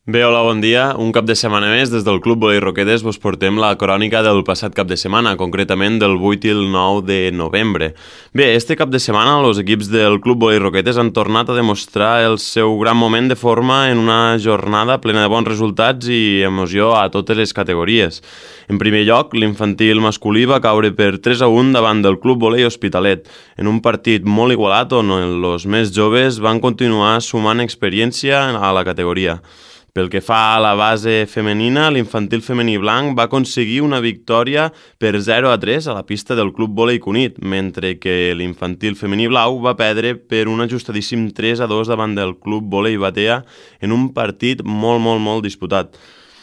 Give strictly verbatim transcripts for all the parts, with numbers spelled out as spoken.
Bé, hola, bon dia. Un cap de setmana més des del Club Volei Roquetes vos portem la crònica del passat cap de setmana, concretament del vuit i el nou de novembre. Bé, este cap de setmana els equips del Club Volei Roquetes han tornat a demostrar el seu gran moment de forma en una jornada plena de bons resultats i emoció a totes les categories. En primer lloc, l'infantil masculí va caure per tres a un davant del Club Volei Hospitalet, en un partit molt igualat on els més joves van continuar sumant experiència a la categoria. Pel que fa a la base femenina, l'infantil femení blanc va aconseguir una victòria per zero a tres a la pista del Club Volei Cunit, mentre que l'infantil femení blau va perdre per un ajustadíssim tres a dos davant del Club Volei Batea en un partit molt, molt, molt disputat.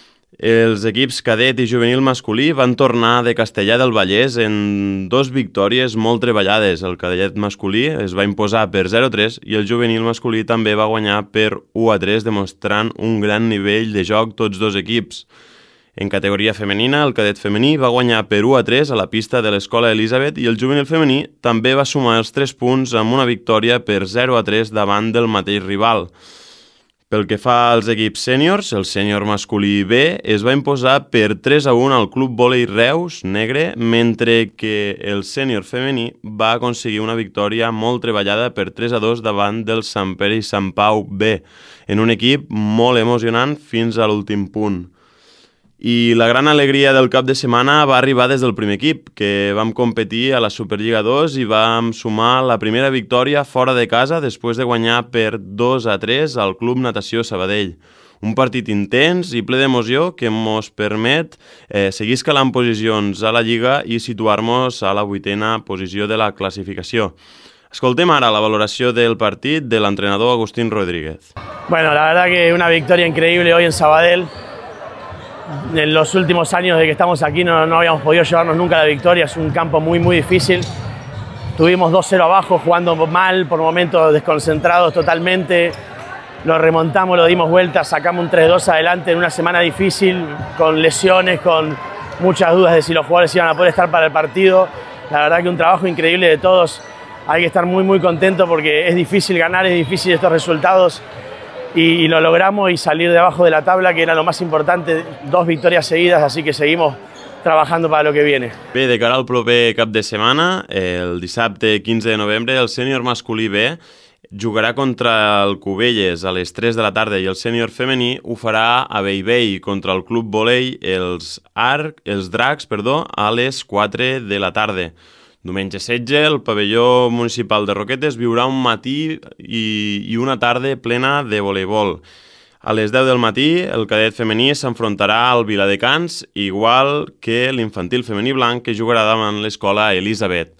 Els equips cadet i juvenil masculí van tornar de Castellar del Vallès en dos victòries molt treballades. El cadet masculí es va imposar per zero a tres i el juvenil masculí també va guanyar per u a tres, demostrant un gran nivell de joc tots dos equips. En categoria femenina, el cadet femení va guanyar per u a tres a la pista de l'Escola Elisabet i el juvenil femení també va sumar els tres punts amb una victòria per zero a tres davant del mateix rival. Pel que fa als equips sèniors, el sènior masculí B es va imposar per tres a un al Club Volei Reus Negre, mentre que el sènior femení va aconseguir una victòria molt treballada per tres a dos davant del Sant Pere i Sant Pau B, en un equip molt emocionant fins a l'últim punt. I la gran alegria del cap de setmana va arribar des del primer equip, que vam competir a la Superliga dos i vam sumar la primera victòria fora de casa després de guanyar per dos a tres al Club Natació Sabadell. Un partit intens i ple d'emoció que ens permet eh, seguir escalant posicions a la Lliga i situar-nos a la vuitena posició de la classificació. Escoltem ara la valoració del partit de l'entrenador Agustín Rodríguez. Bueno, la verdad que una victoria increíble hoy en Sabadell. En los últimos años de que estamos aquí no, no habíamos podido llevarnos nunca la victoria, es un campo muy muy difícil. Tuvimos dos cero abajo, jugando mal, por momentos desconcentrados totalmente. Lo remontamos, lo dimos vuelta, sacamos un tres dos adelante en una semana difícil, con lesiones, con muchas dudas de si los jugadores iban a poder estar para el partido. La verdad que un trabajo increíble de todos, hay que estar muy muy contento porque es difícil ganar, es difícil estos resultados. Y lo logramos y salir de abajo de la tabla, que era lo más importante, dos victorias seguidas, así que seguimos trabajando para lo que viene. Bé, de cara al proper cap de setmana, el dissabte quinze de novembre, el sènior masculí B jugarà contra el Cubelles a les tres de la tarda i el sènior femení ho farà a Bellvei contra el Club Volei els, Arc, els Dracs perdó, a les quatre de la tarda. Diumenge setze, el pavelló municipal de Roquetes viurà un matí i, i una tarda plena de voleibol. A les deu del matí, el cadet femení s'enfrontarà al Viladecans, igual que l'infantil femení blanc, que jugarà davant l'escola Elisabet.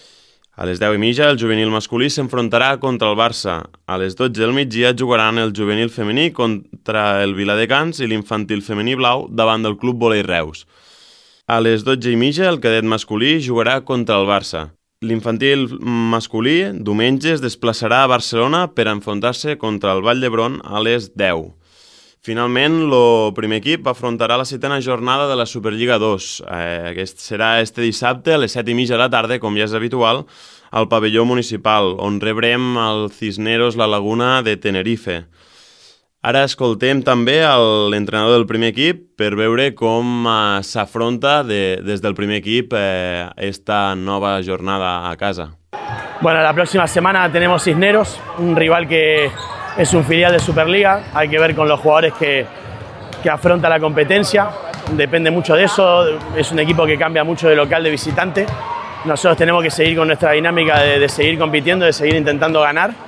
A les deu i mitja, el juvenil masculí s'enfrontarà contra el Barça. A les dotze del migdia jugaran el juvenil femení contra el Viladecans i l'infantil femení blau davant del Club Volei Reus. A les dotze i mitja, el cadet masculí jugarà contra el Barça. L'infantil masculí, diumenge, es desplaçarà a Barcelona per enfrontar-se contra el Vall d'Hebron a les deu. Finalment, el primer equip afrontarà la setena jornada de la Superliga dos. Eh, aquest serà este dissabte a les set i mitja de la tarda, com ja és habitual, al pavelló municipal, on rebrem el Cisneros La Laguna de Tenerife. Ara escoltem també l'entrenador del primer equip per veure com eh, s'afronta de, des del primer equip eh, esta nova jornada a casa. Bueno, la próxima semana tenemos Cisneros, un rival que es un filial de Superliga. Hay que ver con los jugadores que, que afronta la competencia. Depende mucho de eso. Es un equipo que cambia mucho de local de visitante. Nosotros tenemos que seguir con nuestra dinámica de, de seguir compitiendo, de seguir intentando ganar.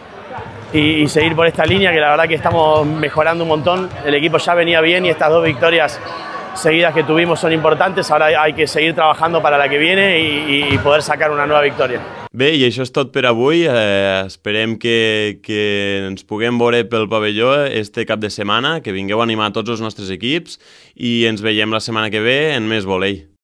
Y seguir por esta línea, que la verdad que estamos mejorando un montón. El equipo ya venía bien y estas dos victorias seguidas que tuvimos son importantes. Ahora hay que seguir trabajando para la que viene y, y poder sacar una nueva victòria. Bé, i això és tot per avui. Eh, esperem que, que ens puguem veure pel pavelló este cap de setmana, que vingueu a animar tots els nostres equips i ens veiem la setmana que ve en més volei.